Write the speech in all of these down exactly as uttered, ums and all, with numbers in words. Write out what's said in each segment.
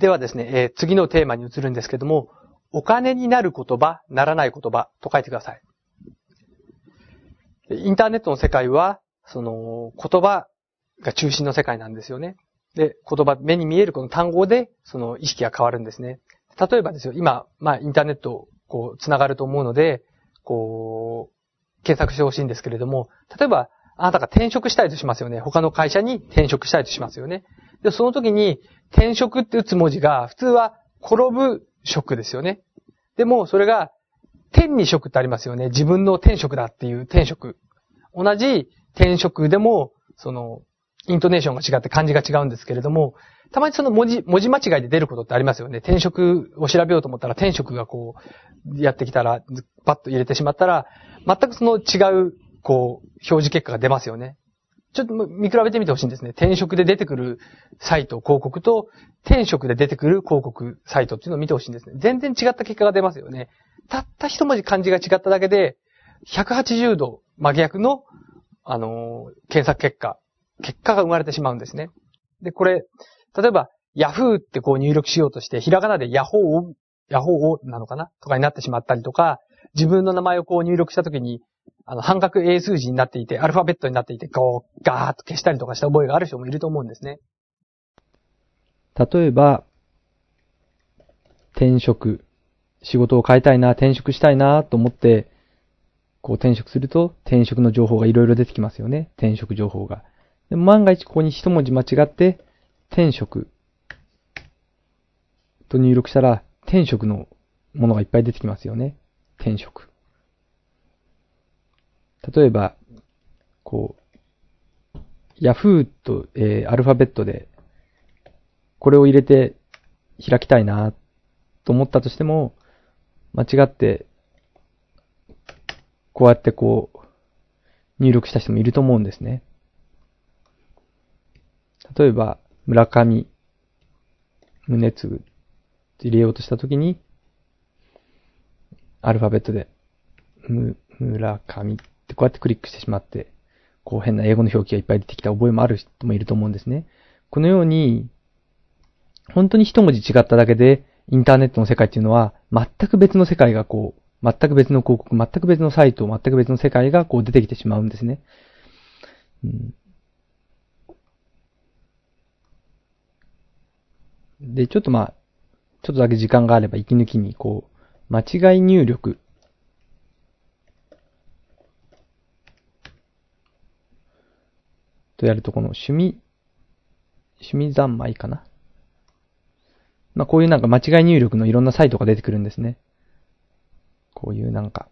ではですね、えー、次のテーマに移るんですけども、お金になる言葉、ならない言葉と書いてください。インターネットの世界は、その言葉が中心の世界なんですよね。で、言葉、目に見えるこの単語で、その意識が変わるんですね。例えばですよ、今、まあ、インターネット、こう、つながると思うので、こう、検索してほしいんですけれども、例えば、あなたが転職したいとしますよね。他の会社に転職したいとしますよね。で、その時に、転職って打つ文字が、普通は、転ぶ職ですよね。でも、それが、天に職ってありますよね。自分の転職だっていう転職。同じ転職でも、その、イントネーションが違って漢字が違うんですけれども、たまにその文字、文字間違いで出ることってありますよね。転職を調べようと思ったら、転職がこう、やってきたら、パッと入れてしまったら、全くその違う、こう、表示結果が出ますよね。ちょっと見比べてみてほしいんですね。転職で出てくるサイト、広告と、転職で出てくる広告サイトっていうのを見てほしいんですね。全然違った結果が出ますよね。たった一文字漢字が違っただけで、ひゃくはちじゅうど真逆の、あのー、検索結果、結果が生まれてしまうんですね。で、これ、例えば、ヤフーってこう入力しようとして、ひらがなでヤホー、ヤホーなのかなとかになってしまったりとか、自分の名前をこう入力したときに、あの、半角英数字になっていて、アルファベットになっていて、こう、ガーッと消したりとかした覚えがある人もいると思うんですね。 例えば、転職。仕事を変えたいな、転職したいなと思って、こう転職すると、転職の情報がいろいろ出てきますよね。転職情報が。でも万が一ここに一文字間違って、転職と入力したら、転職のものがいっぱい出てきますよね。転職。例えば、こう、ヤフーと、えー、アルファベットで、これを入れて開きたいなと思ったとしても、間違って、こうやってこう、入力した人もいると思うんですね。例えば、村上宗次って入れようとしたときに、アルファベットで、む、村上ってこうやってクリックしてしまって、こう変な英語の表記がいっぱい出てきた覚えもある人もいると思うんですね。このように、本当に一文字違っただけで、インターネットの世界っていうのは、全く別の世界がこう、全く別の広告、全く別のサイト、全く別の世界がこう出てきてしまうんですね。うん、で、ちょっとまあ、ちょっとだけ時間があれば息抜きに、こう、間違い入力。とやると、この趣味、趣味三昧かな。まあ、こういうなんか間違い入力のいろんなサイトが出てくるんですね。こういうなんか。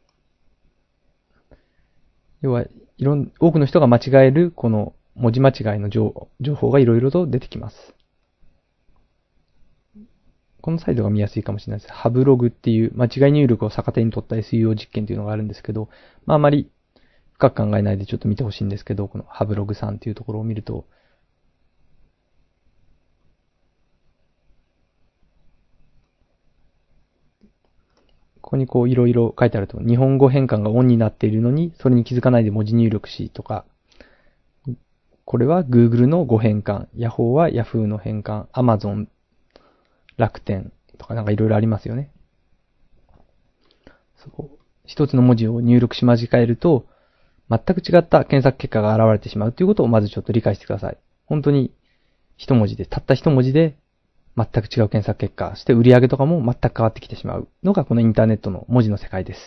要は、いろん、多くの人が間違える、この文字間違いの情、情報がいろいろと出てきます。このサイトが見やすいかもしれないです。ハブログっていう間違い入力を逆手に取った エスイーオー 実験っていうのがあるんですけど、まああまり深く考えないでちょっと見てほしいんですけど、このハブログさんっていうところを見ると、ここにこういろいろ書いてあると、日本語変換がオンになっているのに、それに気づかないで文字入力しとか、これは Google の語変換、Yahoo は Yahoo の変換、Amazon、楽天とかなんかいろいろありますよね。そう。一つの文字を入力し間違えると、全く違った検索結果が現れてしまうということをまずちょっと理解してください。本当に一文字で、たった一文字で全く違う検索結果、して売り上げとかも全く変わってきてしまうのがこのインターネットの文字の世界です。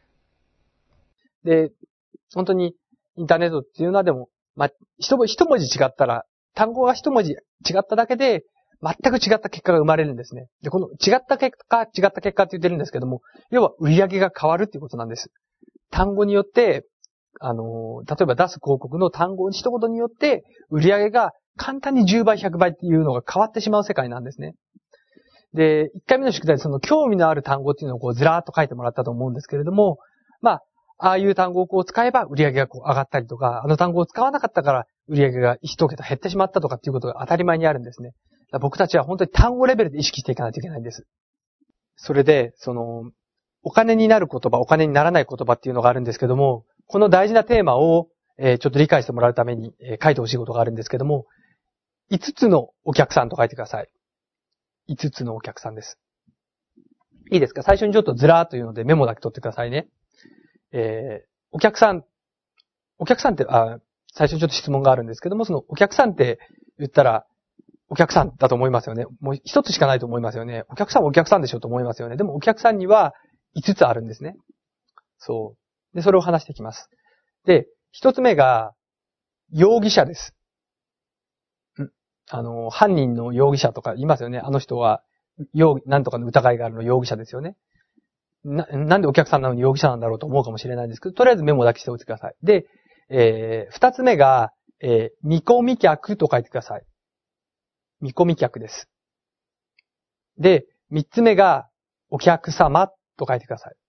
で、本当にインターネットっていうのはでも、まあ、一文字違ったら、単語が一文字違っただけで、全く違った結果が生まれるんですね。で、この違った結果、違った結果って言ってるんですけども、要は売り上げが変わるっていうことなんです。単語によって、あの、例えば出す広告の単語一言によって、売り上げが簡単にじゅうばい、ひゃくばいっていうのが変わってしまう世界なんですね。で、いっかいめの宿題でその興味のある単語っていうのをこうずらーっと書いてもらったと思うんですけれども、まあ、ああいう単語をこう使えば売り上げがこう上がったりとか、あの単語を使わなかったから売り上げが一桁減ってしまったとかっていうことが当たり前にあるんですね。僕たちは本当に単語レベルで意識していかないといけないんです。それで、その、お金になる言葉、お金にならない言葉っていうのがあるんですけども、この大事なテーマを、えー、ちょっと理解してもらうために、えー、書いてほしいことがあるんですけども、いつつのお客さんと書いてください。 いつつのお客さんです。いいですか？最初にちょっとずらーというのでメモだけ取ってくださいね。えー、お客さん、お客さんって、あ、最初にちょっと質問があるんですけども、そのお客さんって言ったら、お客さんだと思いますよね。もう一つしかないと思いますよね。お客さんはお客さんでしょと思いますよね。でもお客さんにはいつつあるんですね。そう。で、それを話していきます。で、一つ目が、容疑者です。んあの、犯人の容疑者とか言いますよね。あの人は、容疑、なんとかの疑いがあるの容疑者ですよね。な、なんでお客さんなのに容疑者なんだろうと思うかもしれないんですけど、とりあえずメモだけしておいてください。で、えー、二つ目が、えー、見込み客と書いてください。見込み客です。で、三つ目が、お客様と書いてください。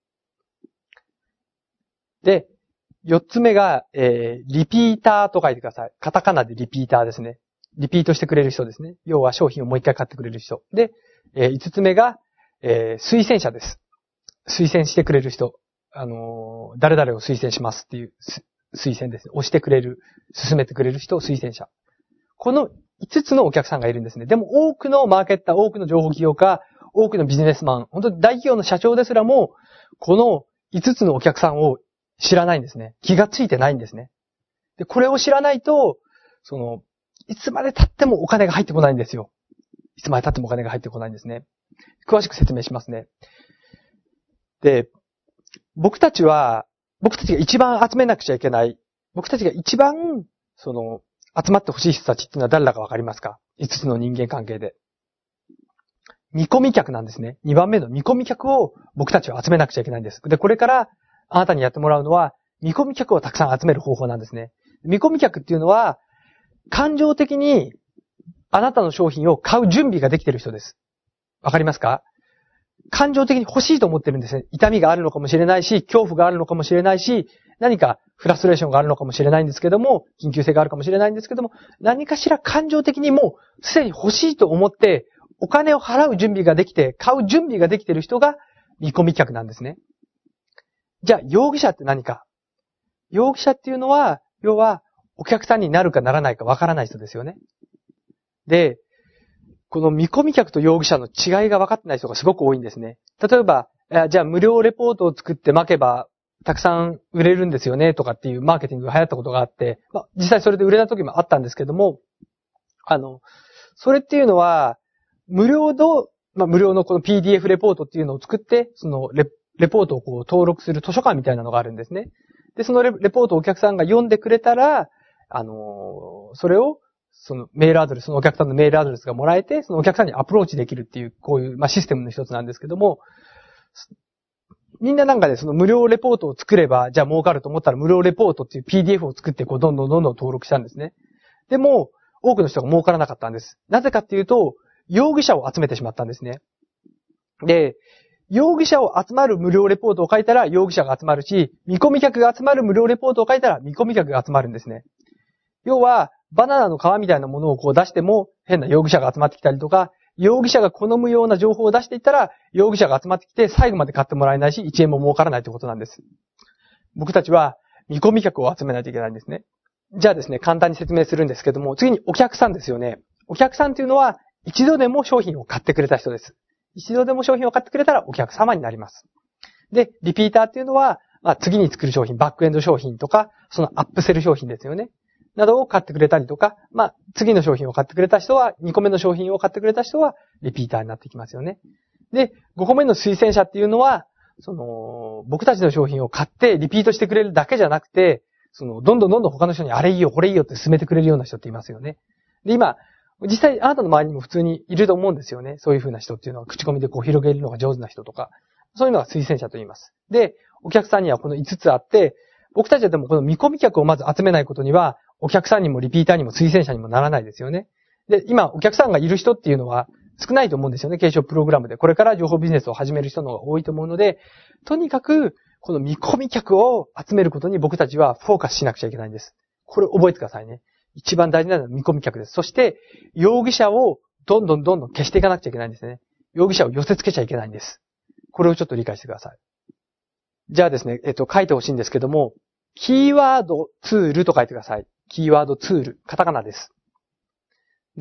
で、四つ目が、えー、リピーターと書いてください。カタカナでリピーターですね。リピートしてくれる人ですね。要は商品をもう一回買ってくれる人。で、えー、五つ目が、えー、推薦者です。推薦してくれる人。あのー、誰々を推薦しますっていう推薦ですね。押してくれる、進めてくれる人を推薦者。この五つのお客さんがいるんですね。でも多くのマーケッター、多くの情報企業家、多くのビジネスマン、本当に大企業の社長ですらも、この五つのお客さんを知らないんですね。気がついてないんですね。で、これを知らないと、その、いつまで経ってもお金が入ってこないんですよ。いつまで経ってもお金が入ってこないんですね。詳しく説明しますね。で、僕たちは、僕たちが一番集めなくちゃいけない、僕たちが一番、その、集まってほしい人たちっていうのは誰だかわかりますか？五つの人間関係で。見込み客なんですね。二番目の見込み客を僕たちは集めなくちゃいけないんです。で、これからあなたにやってもらうのは、見込み客をたくさん集める方法なんですね。見込み客っていうのは、感情的にあなたの商品を買う準備ができている人です。わかりますか？感情的に欲しいと思ってるんですね。痛みがあるのかもしれないし、恐怖があるのかもしれないし、何かフラストレーションがあるのかもしれないんですけども、緊急性があるかもしれないんですけども、何かしら感情的にもうすでに欲しいと思って、お金を払う準備ができて、買う準備ができている人が見込み客なんですね。じゃあ、容疑者って何か？容疑者っていうのは、要は、お客さんになるかならないかわからない人ですよね。で、この見込み客と容疑者の違いが分かってない人がすごく多いんですね。例えば、じゃあ無料レポートを作って巻けば、たくさん売れるんですよねとかっていうマーケティングが流行ったことがあって、まあ、実際それで売れた時もあったんですけども、あの、それっていうのは、無料の、まあ、無料のこの ピーディーエフ レポートっていうのを作って、そのレ、レポートをこう登録する図書館みたいなのがあるんですね。で、そのレ、レポートをお客さんが読んでくれたら、あのー、それを、そのメールアドレス、そのお客さんのメールアドレスがもらえて、そのお客さんにアプローチできるっていう、こういう、まあ、システムの一つなんですけども、みんななんかでその無料レポートを作れば、じゃあ儲かると思ったら無料レポートっていう ピーディーエフ を作って、こう、どんどんどんどん登録したんですね。でも、多くの人が儲からなかったんです。なぜかっていうと、容疑者を集めてしまったんですね。で、容疑者を集まる無料レポートを書いたら容疑者が集まるし、見込み客が集まる無料レポートを書いたら見込み客が集まるんですね。要は、バナナの皮みたいなものをこう出しても変な容疑者が集まってきたりとか、容疑者が好むような情報を出していったら容疑者が集まってきて最後まで買ってもらえないしいちえんも儲からないということなんです。僕たちは見込み客を集めないといけないんですね。じゃあですね、簡単に説明するんですけども、次にお客さんですよね。お客さんというのは一度でも商品を買ってくれた人です。一度でも商品を買ってくれたらお客様になります。で、リピーターっていうのは、まあ、次に作る商品、バックエンド商品とか、そのアップセル商品ですよね。などを買ってくれたりとか、まあ、次の商品を買ってくれた人は、にこめの商品を買ってくれた人は、リピーターになってきますよね。で、ごこめの推薦者っていうのは、その、僕たちの商品を買ってリピートしてくれるだけじゃなくて、その、どんどんどんどん他の人にあれいいよ、これいいよって勧めてくれるような人っていますよね。で、今、実際あなたの周りにも普通にいると思うんですよね。そういう風な人っていうのは、口コミでこう広げるのが上手な人とか。そういうのが推薦者と言います。で、お客さんにはこのいつつあって、僕たちはでもこの見込み客をまず集めないことには、お客さんにもリピーターにも推薦者にもならないですよね。で、今、お客さんがいる人っていうのは少ないと思うんですよね。継承プログラムで。これから情報ビジネスを始める人の方が多いと思うので、とにかく、この見込み客を集めることに僕たちはフォーカスしなくちゃいけないんです。これ覚えてくださいね。一番大事なのは見込み客です。そして、容疑者をどんどんどんどん消していかなくちゃいけないんですね。容疑者を寄せ付けちゃいけないんです。これをちょっと理解してください。じゃあですね、えっと、書いてほしいんですけども、キーワードツールと書いてください。キーワードツール。カタカナです。で、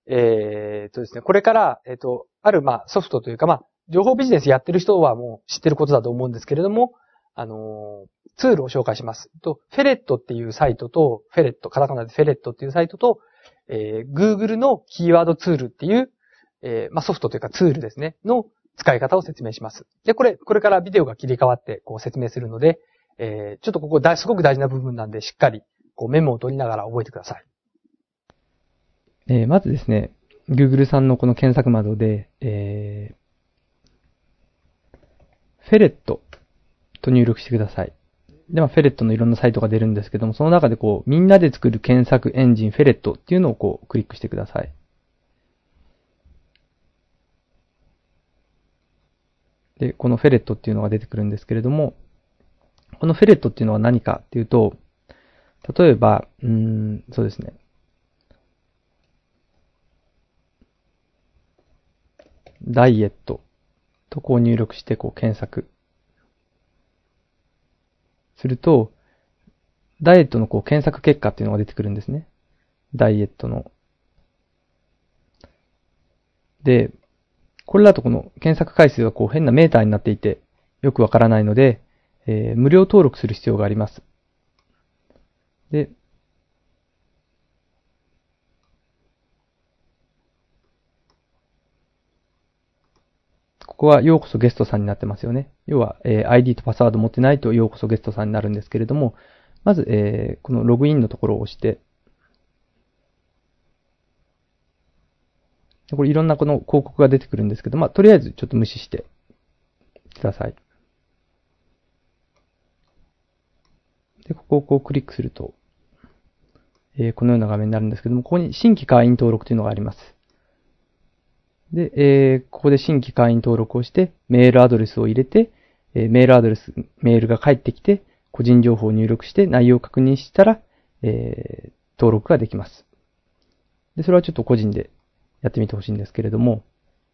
えー、とですね、これから、えっと、ある、まあ、ソフトというか、まあ、情報ビジネスやってる人はもう知ってることだと思うんですけれども、あのー、ツールを紹介します。と、フェレットっていうサイトと、フェレット、カタカナでフェレットっていうサイトと、えー、Google のキーワードツールっていう、えー、まあ、ソフトというかツールですね、の使い方を説明します。で、これ、これからビデオが切り替わって、こう説明するので、えー、ちょっとここだ、すごく大事な部分なんで、しっかり、こうメモを取りながら覚えてください。 えー、まずですね、Google さんのこの検索窓で、えー、フェレットと入力してください。で、まあ、フェレットのいろんなサイトが出るんですけども、その中でこう、みんなで作る検索エンジンフェレットっていうのをこう、クリックしてください。で、このフェレットっていうのが出てくるんですけれども、このフェレットっていうのは何かっていうと、例えば、うーん、そうですね。ダイエットとこう入力してこう検索すると、ダイエットのこう検索結果っていうのが出てくるんですね。ダイエットの。で、これだとこの検索回数がこう変なメーターになっていてよくわからないので、えー、無料登録する必要があります。で、ここはようこそゲストさんになってますよね。要は、えー、アイディー とパスワード持ってないとようこそゲストさんになるんですけれども、まず、えー、このログインのところを押して、これいろんなこの広告が出てくるんですけど、まあ、とりあえずちょっと無視してください。で、ここをこうクリックすると、えー、このような画面になるんですけども、ここに新規会員登録というのがあります。で、えー、ここで新規会員登録をして、メールアドレスを入れて、えー、メールアドレス、メールが返ってきて、個人情報を入力して内容を確認したら、えー、登録ができます。で、それはちょっと個人でやってみてほしいんですけれども、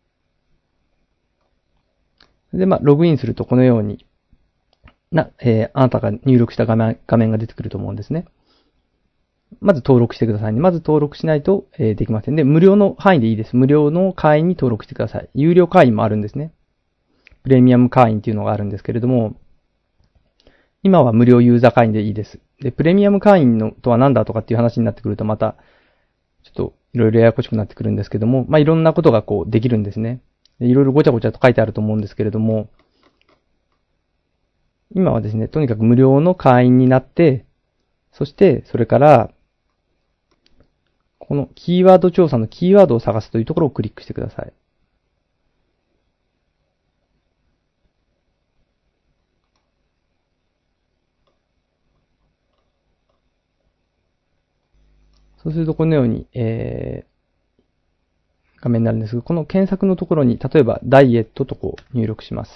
で、まあ、ログインするとこのように、な、えー、あなたが入力した画面、画面が出てくると思うんですね。まず登録してくださいね。まず登録しないと、えー、できません。で、無料の範囲でいいです。無料の会員に登録してください。有料会員もあるんですね。プレミアム会員っていうのがあるんですけれども、今は無料ユーザー会員でいいです。で、プレミアム会員のとは何だとかっていう話になってくるとまた、ちょっといろいろややこしくなってくるんですけども、まあ、いろんなことがこうできるんですね。いろいろごちゃごちゃと書いてあると思うんですけれども、今はですね、とにかく無料の会員になって、そしてそれから、このキーワード調査のキーワードを探すというところをクリックしてください。そうするとこのように、えー、画面になるんですが、この検索のところに、例えばダイエットとこう入力します。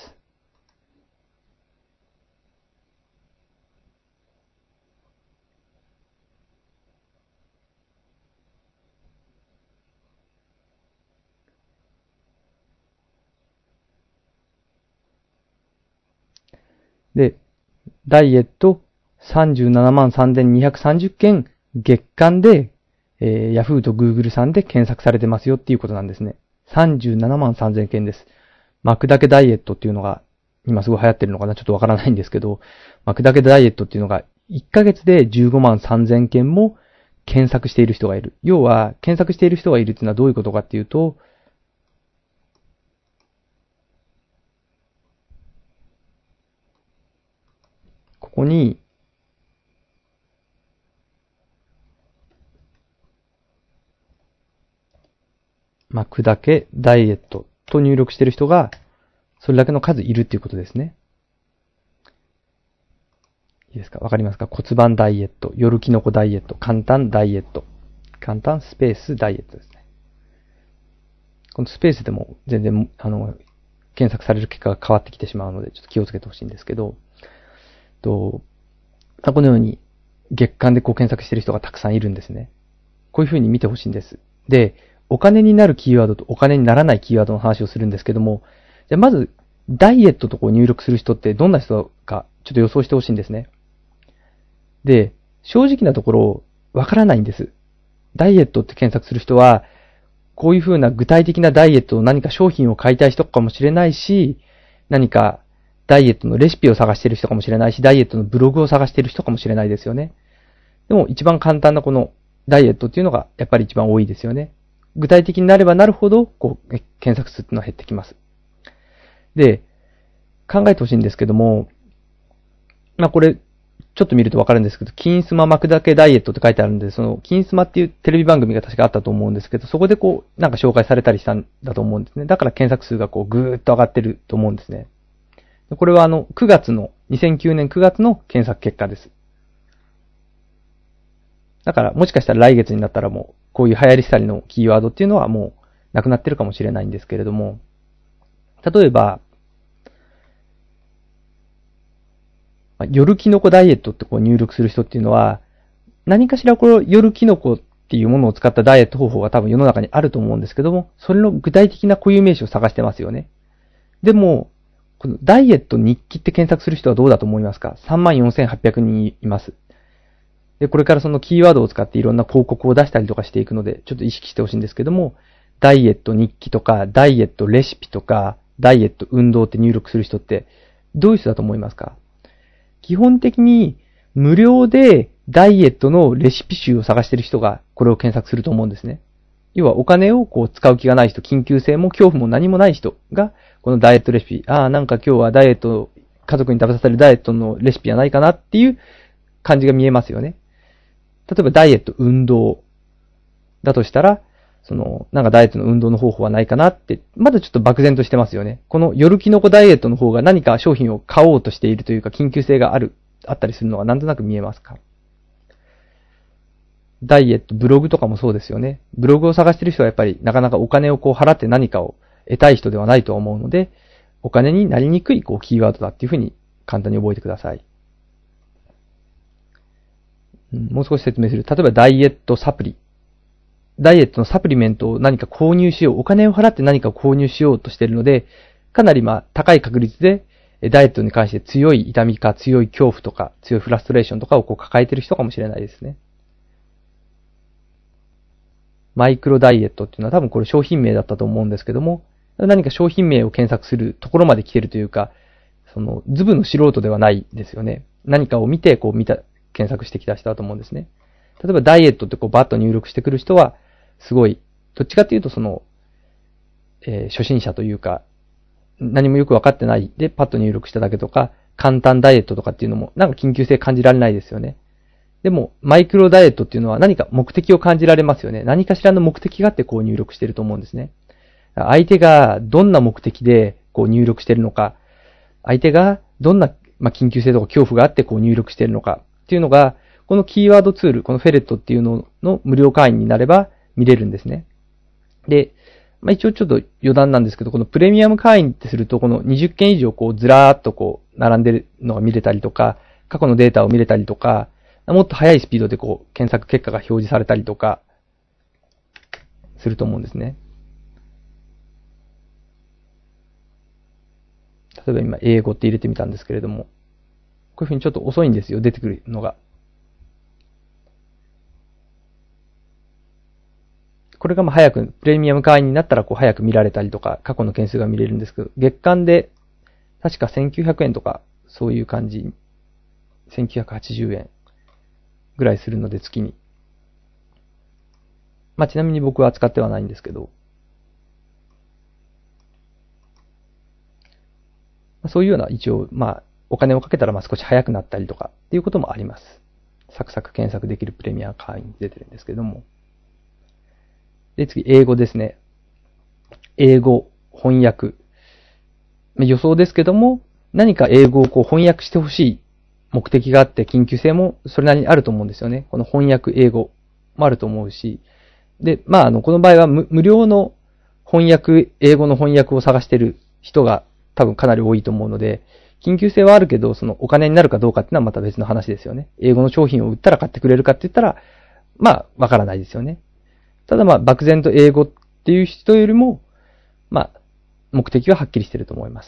で、ダイエットさんじゅうななまんさんぜんにひゃくさんじゅっけん月間で、えー、Yahoo と Google さんで検索されてますよっていうことなんですね。さんじゅうななまんさんぜんけんです。巻くだけダイエットっていうのが今すごい流行ってるのかなちょっとわからないんですけど、巻くだけダイエットっていうのがいっかげつでじゅうごまんさんぜんけんも検索している人がいる。要は、検索している人がいるっていうのはどういうことかっていうと、ここに、巻くだけダイエットと入力している人が、それだけの数いるっていうことですね。いいですか？わかりますか？骨盤ダイエット、夜キノコダイエット、簡単ダイエット、簡単スペースダイエットですね。このスペースでも全然、あの、検索される結果が変わってきてしまうので、ちょっと気をつけてほしいんですけど、と、このように月間でこう検索している人がたくさんいるんですね。こういう風に見てほしいんです。で、お金になるキーワードとお金にならないキーワードの話をするんですけども、じゃあまず、ダイエットとこう入力する人ってどんな人かちょっと予想してほしいんですね。で、正直なところ、わからないんです。ダイエットって検索する人は、 こういう風な具体的なダイエットの何か商品を買いたい人かもしれないし、何かダイエットのレシピを探している人かもしれないし、ダイエットのブログを探している人かもしれないですよね。でも一番簡単なこのダイエットっていうのがやっぱり一番多いですよね。具体的になればなるほど、こう、検索数っていうのは減ってきます。で、考えてほしいんですけども、まあこれ、ちょっと見るとわかるんですけど、金スマ巻くだけダイエットって書いてあるんで、その、金スマっていうテレビ番組が確かあったと思うんですけど、そこでこう、なんか紹介されたりしたんだと思うんですね。だから検索数がこう、ぐーっと上がってると思うんですね。これはあの、くがつの、にせんきゅうねんくがつの検索結果です。だから、もしかしたら来月になったらもう、こういう流行り廃りのキーワードっていうのはもう、なくなってるかもしれないんですけれども、例えば、夜キノコダイエットってこう入力する人っていうのは、何かしらこの夜キノコっていうものを使ったダイエット方法が多分世の中にあると思うんですけども、それの具体的な固有名詞を探してますよね。でも、このダイエット日記って検索する人はどうだと思いますか？ さんまんよんせんはっぴゃくにんいます。で、これからそのキーワードを使っていろんな広告を出したりとかしていくので、ちょっと意識してほしいんですけども、ダイエット日記とか、ダイエットレシピとか、ダイエット運動って入力する人って、どういう人だと思いますか？基本的に無料でダイエットのレシピ集を探している人がこれを検索すると思うんですね。要はお金をこう使う気がない人、緊急性も恐怖も何もない人がこのダイエットレシピ、ああなんか今日はダイエット、家族に食べさせるダイエットのレシピはないかなっていう感じが見えますよね。例えばダイエット運動だとしたら、その、なんかダイエットの運動の方法はないかなって、まだちょっと漠然としてますよね。この夜キノコダイエットの方が何か商品を買おうとしているというか、緊急性がある、あったりするのがなんとなく見えますか？ダイエット、ブログとかもそうですよね。ブログを探している人はやっぱりなかなかお金をこう払って何かを得たい人ではないと思うので、お金になりにくいこうキーワードだっていうふうに簡単に覚えてください。うん、もう少し説明する。例えばダイエットサプリ。ダイエットのサプリメントを何か購入しよう、お金を払って何かを購入しようとしているので、かなりまあ高い確率でダイエットに関して強い痛みか強い恐怖とか強いフラストレーションとかをこう抱えている人かもしれないですね。マイクロダイエットっていうのは多分これ商品名だったと思うんですけども、何か商品名を検索するところまで来ているというか、そのズブの素人ではないですよね。何かを見てこう見た、検索してきた人だと思うんですね。例えばダイエットってこうバッと入力してくる人は、すごい、どっちかっていうとその、えー、初心者というか、何もよくわかってないでパッと入力しただけとか、簡単ダイエットとかっていうのもなんか緊急性感じられないですよね。でも、マイクロダイエットっていうのは何か目的を感じられますよね。何かしらの目的があってこう入力してると思うんですね。相手がどんな目的でこう入力してるのか、相手がどんな、まあ、緊急性とか恐怖があってこう入力してるのかっていうのが、このキーワードツール、このフェレットっていうのの無料会員になれば見れるんですね。で、まあ、一応ちょっと余談なんですけど、このプレミアム会員ってすると、このにじゅっけん以上こうずらーっとこう並んでるのが見れたりとか、過去のデータを見れたりとか、もっと速いスピードでこう検索結果が表示されたりとかすると思うんですね。例えば今英語って入れてみたんですけれども、こういうふうにちょっと遅いんですよ、出てくるのが。これがまあ早く、プレミアム会員になったらこう早く見られたりとか、過去の件数が見れるんですけど、月間で確かせんきゅうひゃくえんとか、そういう感じ、せんきゅうひゃくはちじゅうえんぐらいするので月に。まあちなみに僕は使ってはないんですけど、そういうような一応、まあお金をかけたらまあ少し早くなったりとかっていうこともあります。サクサク検索できるプレミアム会員に出てるんですけども。で、次、英語ですね。英語、翻訳。予想ですけども、何か英語をこう翻訳してほしい目的があって緊急性もそれなりにあると思うんですよね。この翻訳英語もあると思うし。で、まあ、あの、この場合は 無, 無料の翻訳、英語の翻訳を探している人が多分かなり多いと思うので、緊急性はあるけど、そのお金になるかどうかっていうのはまた別の話ですよね。英語の商品を売ったら買ってくれるかって言ったら、まあ、わからないですよね。ただまあ、漠然と英語っていう人よりも、まあ、目的ははっきりしてると思います。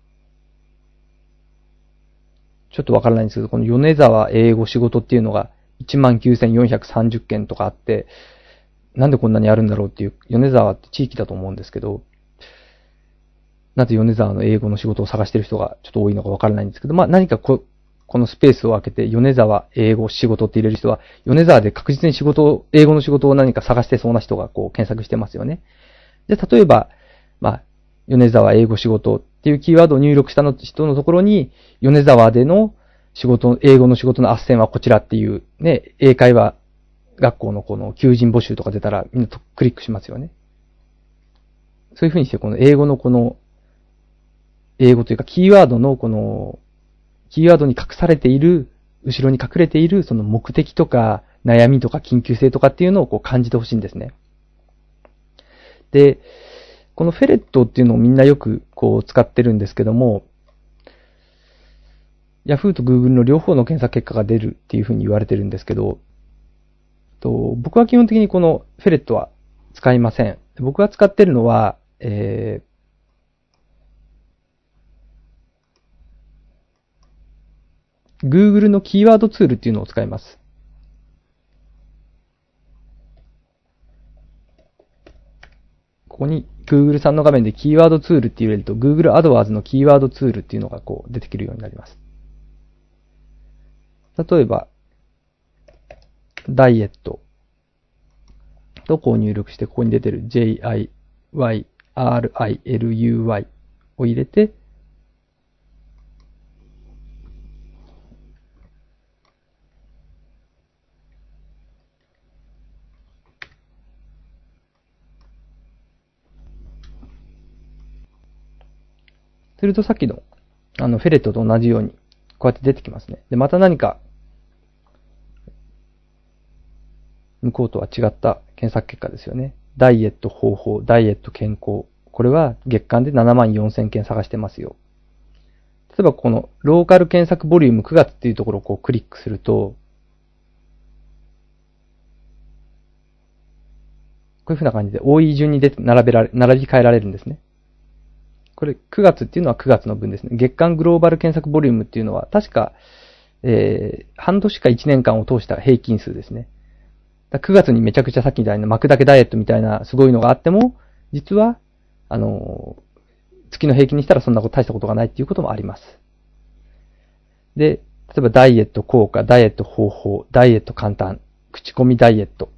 ちょっとわからないんですけど、この米沢英語仕事っていうのがいちまんきゅうせんよんひゃくさんじゅっけんとかあって、なんでこんなにあるんだろうっていう、米沢って地域だと思うんですけど、なぜ米沢の英語の仕事を探してる人がちょっと多いのかわからないんですけど、まあ何かこ、このスペースを開けて、米沢英語仕事って入れる人は、米沢で確実に仕事を、英語の仕事を何か探してそうな人がこう検索してますよね。で、例えば、まあ、米沢英語仕事っていうキーワードを入力したの人のところに、米沢での仕事、英語の仕事の斡旋はこちらっていう、ね、英会話学校のこの求人募集とか出たらみんなとクリックしますよね。そういうふうにして、この英語のこの、英語というかキーワードのこの、キーワードに隠されている、後ろに隠れているその目的とか悩みとか緊急性とかっていうのをこう感じてほしいんですね。で、このフェレットっていうのをみんなよくこう使ってるんですけども、Yahoo と Google の両方の検索結果が出るっていうふうに言われてるんですけど、と僕は基本的にこのフェレットは使いません。僕が使ってるのは、えー、Google のキーワードツールっていうのを使います。ここに Google さんの画面でキーワードツールって入れると Google AdWords のキーワードツールっていうのがこう出てくるようになります。例えば、ダイエットとこう入力して、ここに出てる ジェイアイワイアールアイエルユーワイ を入れて、するとさっきのあのフェレットと同じようにこうやって出てきますね。で、また何か向こうとは違った検索結果ですよね。ダイエット方法、ダイエット健康。これは月間でななまんよんせんけん探してますよ。例えばこのローカル検索ボリュームくがつっていうところをこうクリックすると、こういう風な感じで多い順に出て並べられ、並び替えられるんですね。これくがつっていうのはくがつの分ですね。月間グローバル検索ボリュームっていうのは確か、えー、半年かいちねんかんを通した平均数ですね。くがつにめちゃくちゃさっきみたいな巻くだけダイエットみたいなすごいのがあっても、実は、あの、月の平均にしたらそんなこと大したことがないっていうこともあります。で、例えばダイエット効果、ダイエット方法、ダイエット簡単、口コミダイエット。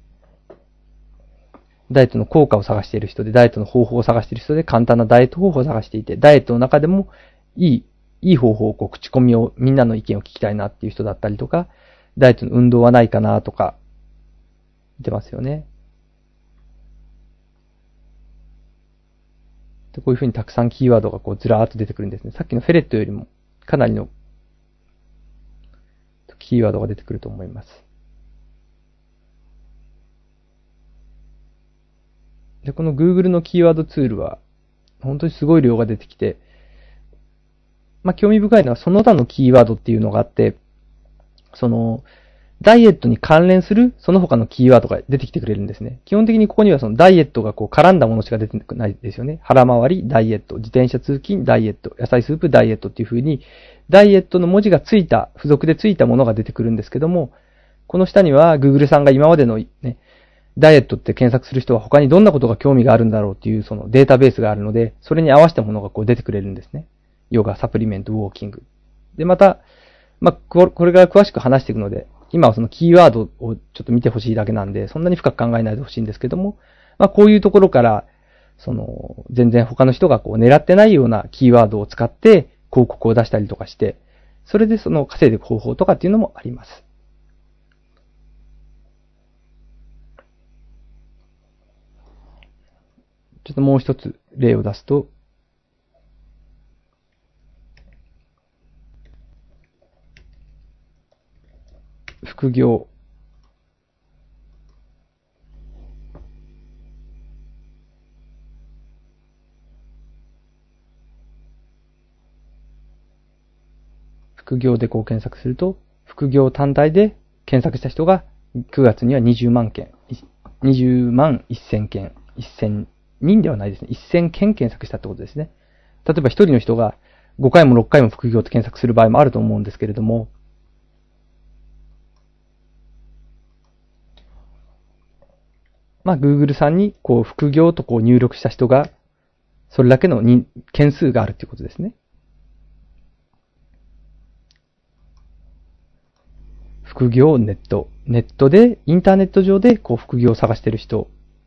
ダイエットの効果を探している人で、ダイエットの方法を探している人で、簡単なダイエット方法を探していて、ダイエットの中でもいい、いい方法をこう口コミを、みんなの意見を聞きたいなっていう人だったりとか、ダイエットの運動はないかなとか、出ますよね。で、こういう風にたくさんキーワードがこうずらーっと出てくるんですね。さっきのフェレットよりもかなりのキーワードが出てくると思います。で、この Google のキーワードツールは本当にすごい量が出てきて、まあ、興味深いのはその他のキーワードっていうのがあって、その、ダイエットに関連するその他のキーワードが出てきてくれるんですね。基本的にここにはそのダイエットがこう絡んだものしか出てないですよね。腹回り、ダイエット、自転車通勤、ダイエット、野菜スープ、ダイエットっていう風に、ダイエットの文字がついた、付属でついたものが出てくるんですけども、この下には Google さんが今までのね、ダイエットって検索する人は他にどんなことが興味があるんだろうっていうそのデータベースがあるので、それに合わせたものがこう出てくれるんですね。ヨガ、サプリメント、ウォーキング。で、また、まあ、これから詳しく話していくので、今はそのキーワードをちょっと見てほしいだけなんで、そんなに深く考えないでほしいんですけども、まあこういうところから、その、全然他の人がこう狙ってないようなキーワードを使って広告を出したりとかして、それでその稼いでいく方法とかっていうのもあります。ちょっともう一つ例を出すと、副業。副業でこう検索すると、副業単体で検索した人がくがつにはにじゅうまんけん、にじゅうまんせんけん、せんにんではないですね。せんけん検索したってことですね。例えば一人の人がごかいもろっかいも副業と検索する場合もあると思うんですけれども、 まあ Google さんにこう副業とこう入力した人が、それだけのに件数があるということですね。副業ネット。ネットで、インターネット上でこう副業を探している人。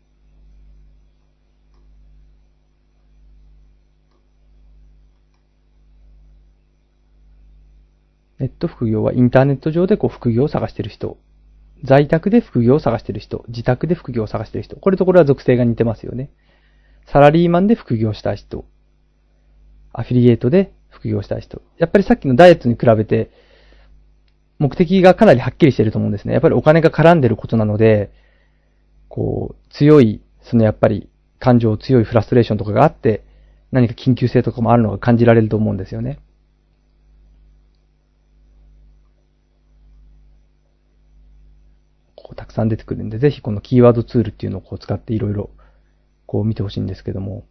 ネット副業はインターネット上でこう副業を探している人。在宅で副業を探している人。自宅で副業を探している人。これとこれは属性が似てますよね。サラリーマンで副業したい人。アフィリエイトで副業したい人。やっぱりさっきのダイエットに比べて、目的がかなりはっきりしていると思うんですね。やっぱりお金が絡んでいることなので、こう、強い、そのやっぱり感情強いフラストレーションとかがあって、何か緊急性とかもあるのが感じられると思うんですよね。こうたくさん出てくるんで、ぜひこのキーワードツールっていうのをこう使っていろいろこう見てほしいんですけども。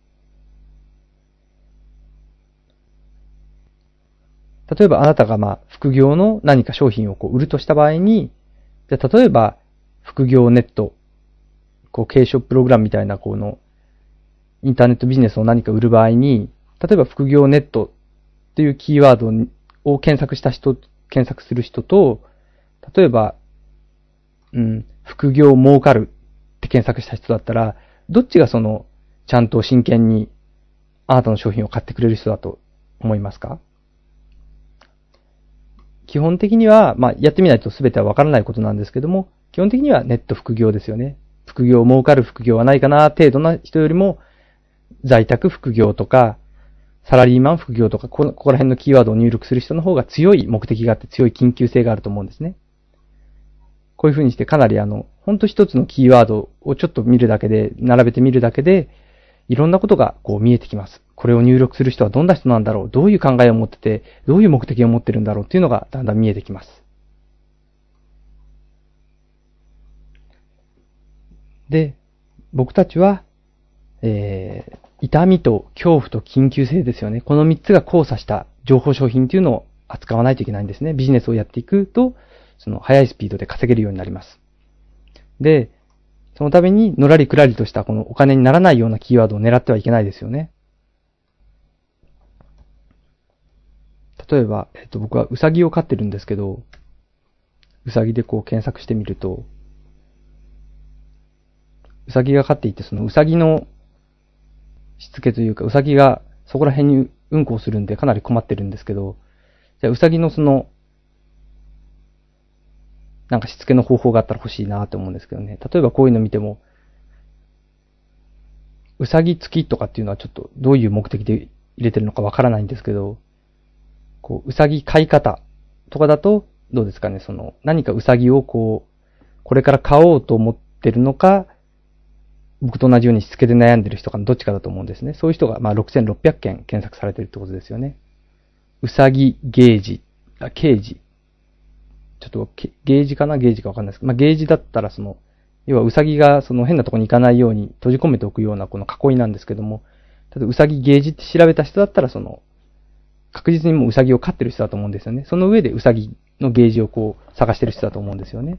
例えばあなたがまあ副業の何か商品をこう売るとした場合に、じゃあ例えば副業ネット、こう継承プログラムみたいなこのインターネットビジネスを何か売る場合に、例えば副業ネットっていうキーワードを検索した人、検索する人と、例えば、うん、副業儲かるって検索した人だったら、どっちがそのちゃんと真剣にあなたの商品を買ってくれる人だと思いますか？基本的には、まあ、やってみないと全てはわからないことなんですけども、基本的にはネット副業ですよね。副業、儲かる副業はないかな、程度な人よりも、在宅副業とか、サラリーマン副業とか、こここら辺のキーワードを入力する人の方が強い目的があって強い緊急性があると思うんですね。こういう風にしてかなりあの、ほんと一つのキーワードをちょっと見るだけで、並べてみるだけで、いろんなことがこう見えてきます。これを入力する人はどんな人なんだろう、どういう考えを持ってて、どういう目的を持ってるんだろうっていうのがだんだん見えてきます。で、僕たちは、えー、痛みと恐怖と緊急性ですよね。このみっつが交差した情報商品っていうのを扱わないといけないんですね。ビジネスをやっていくと、その速いスピードで稼げるようになります。で、そのためにのらりくらりとしたこのお金にならないようなキーワードを狙ってはいけないですよね。例えば、えっと、僕はウサギを飼ってるんですけど、ウサギでこう検索してみると、ウサギが飼っていて、そのウサギのしつけというか、ウサギがそこら辺にうんこをするんでかなり困ってるんですけど、じゃあウサギのその、なんかしつけの方法があったら欲しいなと思うんですけどね。例えばこういうの見ても、ウサギ付きとかっていうのはちょっとどういう目的で入れてるのかわからないんですけど、こう、ウサギ飼い方とかだと、どうですかね、その、何かウサギをこう、これから飼おうと思ってるのか、僕と同じようにしつけで悩んでる人かどっちかだと思うんですね。そういう人が、まあ、ろくせんろっぴゃくけん検索されてるってことですよね。ウサギゲージ、あ、ケージ。ちょっと、ゲージかなゲージかわかんないですけど、まあ、ゲージだったらその、要はウサギがその変なとこに行かないように閉じ込めておくようなこの囲いなんですけども、ただウサギゲージって調べた人だったらその、確実にもうウサギを飼ってる人だと思うんですよね。その上でウサギのゲージをこう探してる人だと思うんですよね。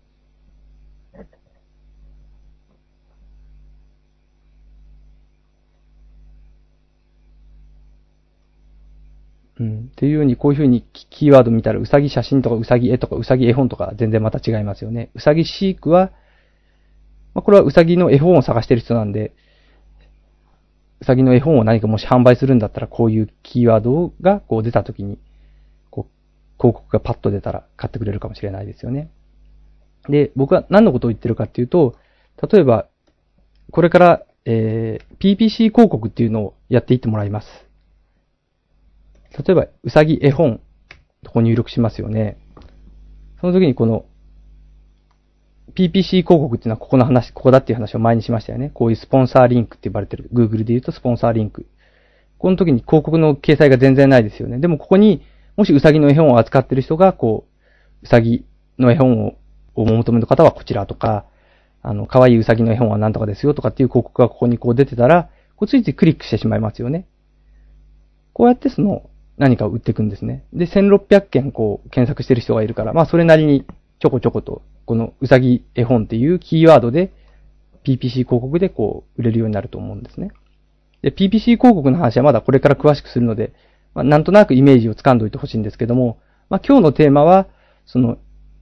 うん。っていうように、こういうふうにキーワード見たら、ウサギ写真とかウサギ絵とかウサギ絵本とか全然また違いますよね。ウサギ飼育は、まあ、これはウサギの絵本を探してる人なんで、ウサギの絵本を何かもし販売するんだったら、こういうキーワードがこう出たときに、こう、広告がパッと出たら買ってくれるかもしれないですよね。で、僕は何のことを言ってるかっていうと、例えば、これから、えー、ピーピーシー 広告っていうのをやっていってもらいます。例えば、うさぎ絵本、ここ入力しますよね。その時にこの、ピーピーシー 広告っていうのはここの話、ここだっていう話を前にしましたよね。こういうスポンサーリンクって呼ばれてる。Google で言うとスポンサーリンク。この時に広告の掲載が全然ないですよね。でもここに、もしうさぎの絵本を扱ってる人が、こう、うさぎの絵本をお求めの方はこちらとか、あの、可愛いうさぎの絵本は何とかですよとかっていう広告がここにこう出てたら、こうついついクリックしてしまいますよね。こうやってその、何かを売っていくんですね。で、せんろっぴゃくけんこう検索してる人がいるから、まあそれなりにちょこちょこと、このうさぎ絵本っていうキーワードでピーピーシー 広告でこう、売れるようになると思うんですね。で、ピーピーシー 広告の話はまだこれから詳しくするので、まあ、なんとなくイメージを掴んでおいてほしいんですけども、まあ、今日のテーマは、その、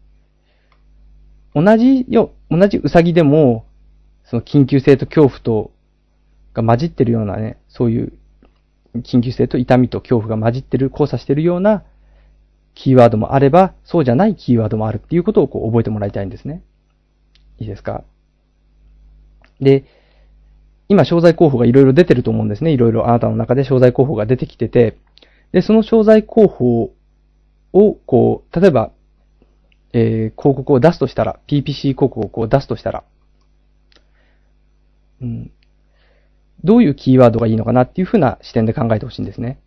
同じよ、同じウサギでも、その緊急性と恐怖と、が混じってるようなね、そういう緊急性と痛みと恐怖が混じってる、交差してるようなキーワードもあれば、そうじゃないキーワードもあるっていうことをこう覚えてもらいたいんですね。いいですか？で、今、商材候補がいろいろ出てると思うんですね。いろいろあなたの中で商材候補が出てきてて、で、その商材候補を、こう、例えば、えー、広告を出すとしたら、ピーピーシー 広告をこう出すとしたら、うん、どういうキーワードがいいのかなっていうふうな視点で考えてほしいんですね。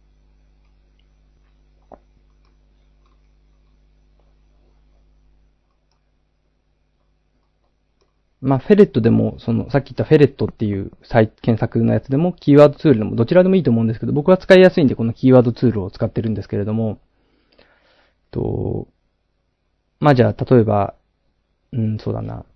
まあ、フェレットでも、その、さっき言ったフェレットっていう再検索のやつでも、キーワードツールでも、どちらでもいいと思うんですけど、僕は使いやすいんで、このキーワードツールを使ってるんですけれども、と、まあ、じゃあ、例えば、うん、そうだな。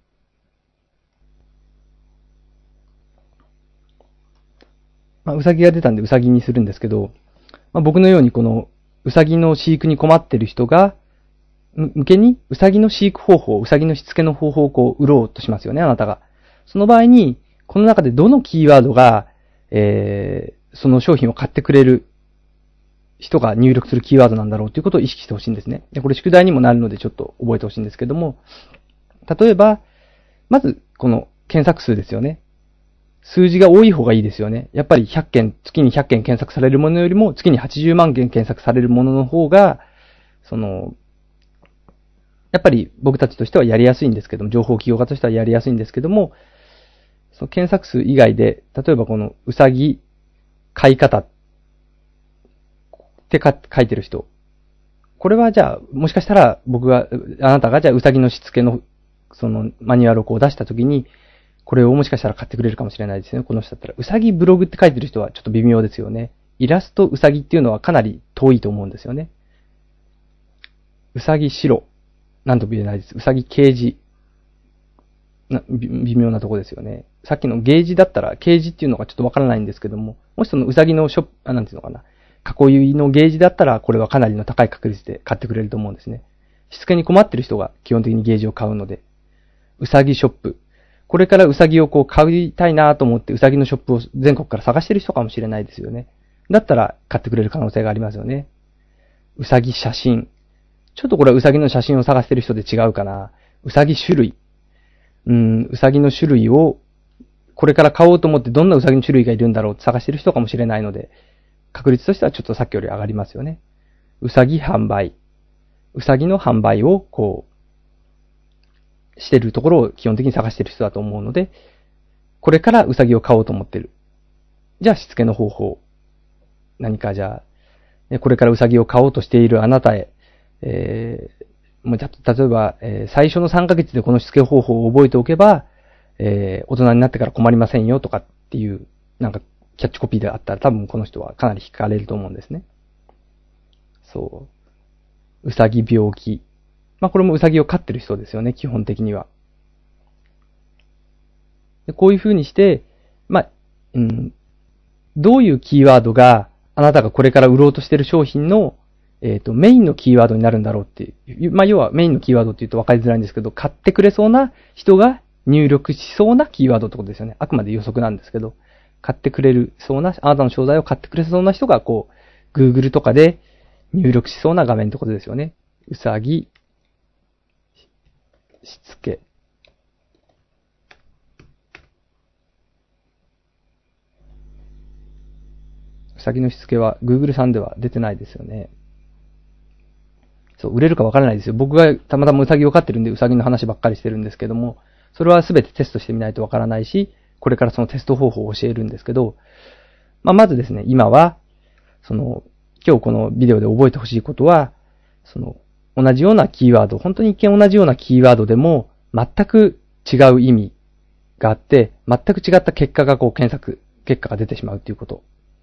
まあ、うさぎが出たんでうさぎにするんですけど、まあ、僕のようにこの、うさぎの飼育に困ってる人が、向けに、うさぎの飼育方法、うさぎのしつけの方法をこう、売ろうとしますよね、あなたが。その場合に、この中でどのキーワードが、えー、その商品を買ってくれる人が入力するキーワードなんだろうということを意識してほしいんですね。で、これ宿題にもなるのでちょっと覚えてほしいんですけども、例えば、まず、この検索数ですよね。数字が多い方がいいですよね。やっぱりひゃっけん、月にひゃっけん検索されるものよりも、月にはちじゅうまんけん検索されるものの方が、その、やっぱり僕たちとしてはやりやすいんですけども、情報企業家としてはやりやすいんですけども、その検索数以外で、例えばこのうさぎ飼い方ってか書いてる人。これはじゃあ、もしかしたら僕が、あなたがじゃあうさぎのしつけの、そのマニュアルをこう出したときに、これをもしかしたら買ってくれるかもしれないですね。この人だったら。うさぎブログって書いてる人はちょっと微妙ですよね。イラストうさぎっていうのはかなり遠いと思うんですよね。うさぎ白。なんとも言えないです。うさぎケージ。な、微妙なとこですよね。さっきのゲージだったら、ケージっていうのがちょっとわからないんですけども、もしそのうさぎのショップ、あ、なんていうのかな。囲いのゲージだったら、これはかなりの高い確率で買ってくれると思うんですね。しつけに困ってる人が基本的にゲージを買うので。うさぎショップ。これからうさぎをこう買いたいなと思ってうさぎのショップを全国から探してる人かもしれないですよね。だったら買ってくれる可能性がありますよね。うさぎ写真。ちょっとこれはうさぎの写真を探してる人で違うかな。うさぎ種類。うん、うさぎの種類をこれから買おうと思ってどんなうさぎの種類がいるんだろうって探してる人かもしれないので、確率としてはちょっとさっきより上がりますよね。うさぎ販売。うさぎの販売をこう、してるところを基本的に探してる人だと思うので、これからうさぎを買おうと思ってる。じゃあしつけの方法。何かじゃあ、これからうさぎを買おうとしているあなたへ、えー、もう例えば、えー、最初のさんかげつでこのしつけ方法を覚えておけば、えー、大人になってから困りませんよとかっていう、なんかキャッチコピーであったら多分この人はかなり惹かれると思うんですね。そう。うさぎ病気。まあこれもうさぎを飼ってる人ですよね、基本的には。でこういう風にして、まあ、うん、どういうキーワードがあなたがこれから売ろうとしている商品の、えっと、メインのキーワードになるんだろうっていう。まあ要はメインのキーワードって言うと分かりづらいんですけど、買ってくれそうな人が入力しそうなキーワードってことですよね。あくまで予測なんですけど、買ってくれるそうな、あなたの商材を買ってくれそうな人がこう、Google とかで入力しそうな画面ってことですよね。うさぎ、しつけ。うさぎのしつけは Google さんでは出てないですよね。そう、売れるかわからないですよ。僕がたまたまうさぎを飼ってるんでうさぎの話ばっかりしてるんですけども、それはすべてテストしてみないとわからないし、これからそのテスト方法を教えるんですけど、まあ、まずですね、今は、その、今日このビデオで覚えてほしいことは、その、同じようなキーワード、本当に一見同じようなキーワードでも、全く違う意味があって、全く違った結果がこう検索、結果が出てしまうということ。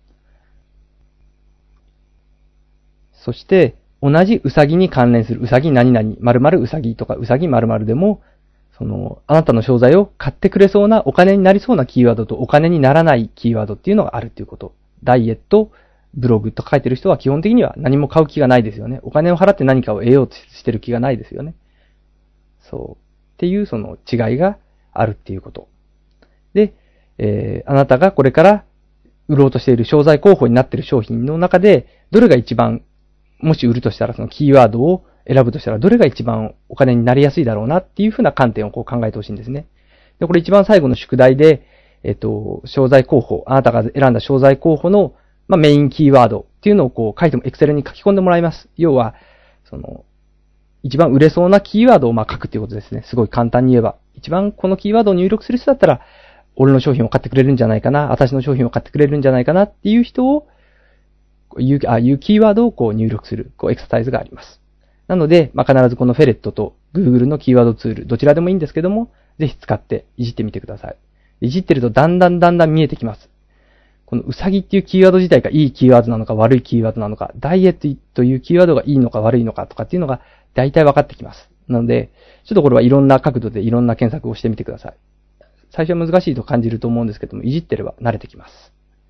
そして、同じうさぎに関連する、うさぎ何々、〇〇うさぎとかうさぎ〇〇でも、 その、あなたの商材を買ってくれそうな、お金になりそうなキーワードとお金にならないキーワードっていうのがあるっていうこと。ダイエット、ブログと書いてる人は基本的には何も買う気がないですよね。お金を払って何かを得ようとしてる気がないですよね。そう。っていうその違いがあるっていうこと。で、えー、あなたがこれから売ろうとしている商材候補になっている商品の中で、どれが一番、もし売るとしたらそのキーワードを選ぶとしたらどれが一番お金になりやすいだろうなっていうふうな観点をこう考えてほしいんですね。で、これ一番最後の宿題で、えっと、商材候補、あなたが選んだ商材候補の、まあ、メインキーワードっていうのをこう書いても、Excel に書き込んでもらいます。要は、その、一番売れそうなキーワードをまあ書くっていうことですね。すごい簡単に言えば。一番このキーワードを入力する人だったら、俺の商品を買ってくれるんじゃないかな、私の商品を買ってくれるんじゃないかなっていう人を、いう、あ、いうキーワードをこう入力する、こうエクササイズがあります。なので、まあ、必ずこのフェレットと Google のキーワードツール、どちらでもいいんですけども、ぜひ使っていじってみてください。いじってるとだんだんだんだん見えてきます。このうさぎっていうキーワード自体がいいキーワードなのか悪いキーワードなのか、ダイエットというキーワードがいいのか悪いのかとかっていうのが大体分かってきます。なので、ちょっとこれはいろんな角度でいろんな検索をしてみてください。最初は難しいと感じると思うんですけども、いじってれば慣れてきます。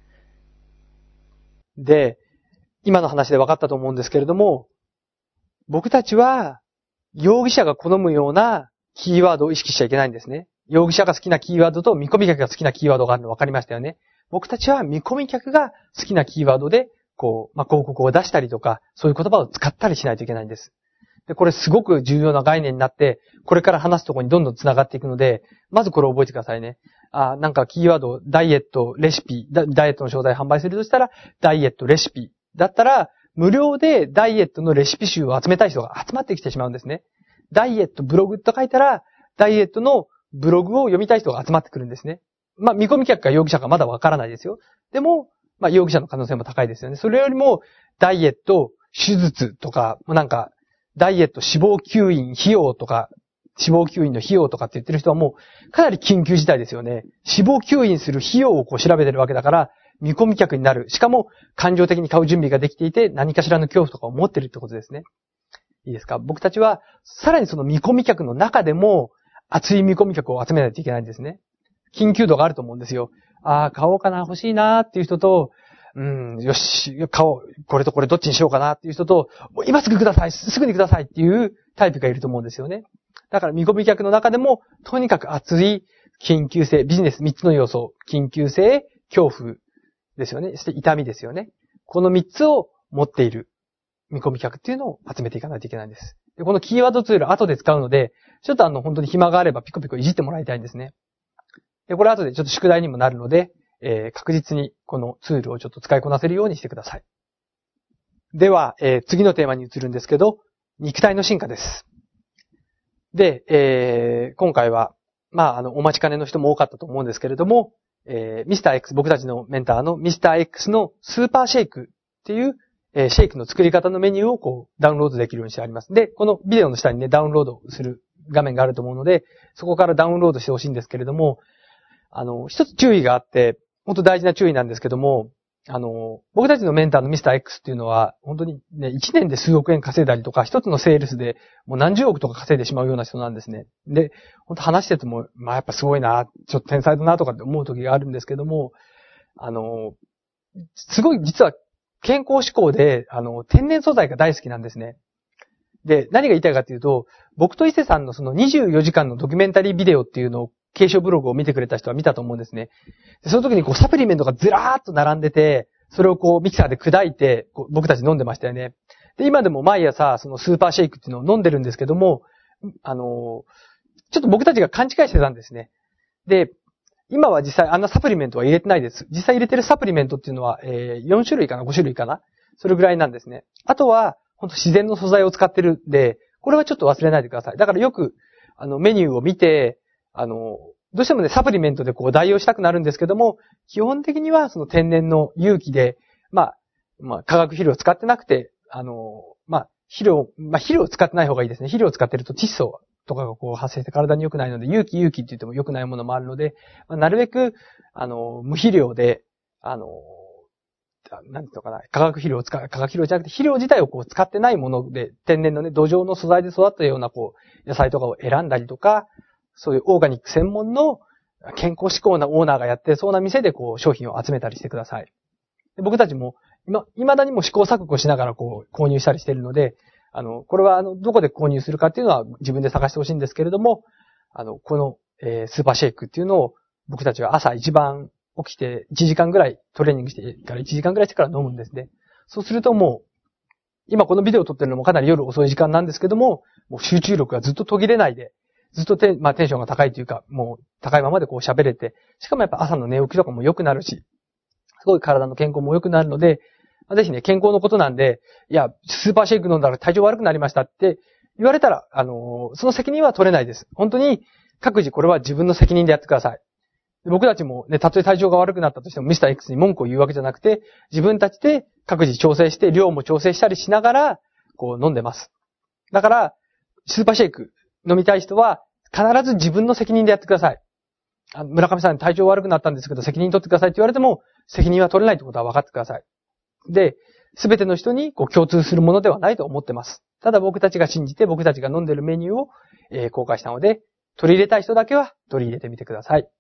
で、今の話で分かったと思うんですけれども、僕たちは容疑者が好むようなキーワードを意識しちゃいけないんですね。容疑者が好きなキーワードと見込み客が好きなキーワードがあるの分かりましたよね。僕たちは見込み客が好きなキーワードで、こう、まあ、広告を出したりとか、そういう言葉を使ったりしないといけないんです。で、これすごく重要な概念になって、これから話すところにどんどん繋がっていくので、まずこれを覚えてくださいね。あ、なんかキーワード、ダイエット、レシピ、ダイエットの商材販売するとしたら、ダイエット、レシピ。だったら、無料でダイエットのレシピ集を集めたい人が集まってきてしまうんですね。ダイエット、ブログと書いたら、ダイエットのブログを読みたい人が集まってくるんですね。まあ、見込み客か容疑者かまだわからないですよ。でも、まあ、容疑者の可能性も高いですよね。それよりも、ダイエット、手術とか、なんか、ダイエット、脂肪吸引費用とか、脂肪吸引の費用とかって言ってる人はもう、かなり緊急事態ですよね。脂肪吸引する費用をこう調べてるわけだから、見込み客になる。しかも、感情的に買う準備ができていて、何かしらの恐怖とかを持ってるってことですね。いいですか？僕たちは、さらにその見込み客の中でも、熱い見込み客を集めないといけないんですね。緊急度があると思うんですよ。ああ、買おうかな、欲しいなーっていう人と、うん、よし、買おう。これとこれどっちにしようかなっていう人と、今すぐください、すぐにくださいっていうタイプがいると思うんですよね。だから見込み客の中でも、とにかく熱い緊急性、ビジネスみっつの要素、緊急性、恐怖ですよね。そして痛みですよね。このみっつを持っている見込み客っていうのを集めていかないといけないんです。で、このキーワードツール後で使うので、ちょっとあの、本当に暇があればピコピコいじってもらいたいんですね。で、これ後でちょっと宿題にもなるので、えー、確実にこのツールをちょっと使いこなせるようにしてください。では、えー、次のテーマに移るんですけど、肉体の進化です。で、えー、今回は、まあ、あの、お待ちかねの人も多かったと思うんですけれども、えー、ミスター X、僕たちのメンターのミスター X のスーパーシェイクっていう、えー、シェイクの作り方のメニューをこう、ダウンロードできるようにしてあります。で、このビデオの下にね、ダウンロードする画面があると思うので、そこからダウンロードしてほしいんですけれども、あの、一つ注意があって、本当大事な注意なんですけども、あの、僕たちのメンターのミスター X っていうのは、本当にね、いちねんで数億円稼いだりとか、一つのセールスでもう何十億とか稼いでしまうような人なんですね。で、本当話してても、まあやっぱすごいな、ちょっと天才だなとかって思う時があるんですけども、あの、すごい実は健康志向で、あの、天然素材が大好きなんですね。で、何が言いたいかっていうと、僕と伊勢さんのそのにじゅうよじかんのドキュメンタリービデオっていうのを、継承ブログを見てくれた人は見たと思うんですね。でその時にこうサプリメントがずらーっと並んでて、それをこうミキサーで砕いて、こう僕たち飲んでましたよね。で、今でも毎朝そのスーパーシェイクっていうのを飲んでるんですけども、あのー、ちょっと僕たちが勘違いしてたんですね。で、今は実際あんなサプリメントは入れてないです。実際入れてるサプリメントっていうのは、えー、よんしゅるいかな、ごしゅるいかな。それぐらいなんですね。あとは、ほんと自然の素材を使ってるんで、これはちょっと忘れないでください。だからよく、あの、メニューを見て、あの、どうしてもね、サプリメントでこう代用したくなるんですけども、基本的にはその天然の有機で、まあ、まあ、化学肥料を使ってなくて、あの、まあ、肥料、まあ、肥料を使ってない方がいいですね。肥料を使ってると窒素とかがこう発生して体に良くないので、有機有機って言っても良くないものもあるので、まあ、なるべく、あの、無肥料で、あの、なんていうのかな、化学肥料を使う、化学肥料じゃなくて肥料自体をこう使ってないもので、天然のね、土壌の素材で育ったようなこう、野菜とかを選んだりとか、 そういうオーガニック専門の健康志向なオーナーがやってそうな店でこう商品を集めたりしてください。で僕たちも今、未だにも試行錯誤しながらこう購入したりしているので、あの、これはあの、どこで購入するかっていうのは自分で探してほしいんですけれども、あの、この、えー、スーパーシェイクっていうのを僕たちは朝一番起きていちじかんぐらいトレーニングしてからいちじかんぐらいしてから飲むんですね。そうするともう、今このビデオを撮ってるのもかなり夜遅い時間なんですけども、もう集中力がずっと途切れないで、ずっとテン、まあ、テンションが高いというか、もう高いままでこう喋れて、しかもやっぱ朝の寝起きとかも良くなるし、すごい体の健康も良くなるので、ぜひね、健康のことなんで、いや、スーパーシェイク飲んだら体調悪くなりましたって言われたら、あのー、その責任は取れないです。本当に各自これは自分の責任でやってください。僕たちもね、たとえ体調が悪くなったとしてもミスター X に文句を言うわけじゃなくて、自分たちで各自調整して、量も調整したりしながら、こう飲んでます。だから、スーパーシェイク飲みたい人は、必ず自分の責任でやってください。あの村上さん体調悪くなったんですけど、責任取ってくださいって言われても、責任は取れないってことは分かってください。で、すべての人にこう共通するものではないと思ってます。ただ僕たちが信じて僕たちが飲んでるメニューを、えー、公開したので、取り入れたい人だけは取り入れてみてください。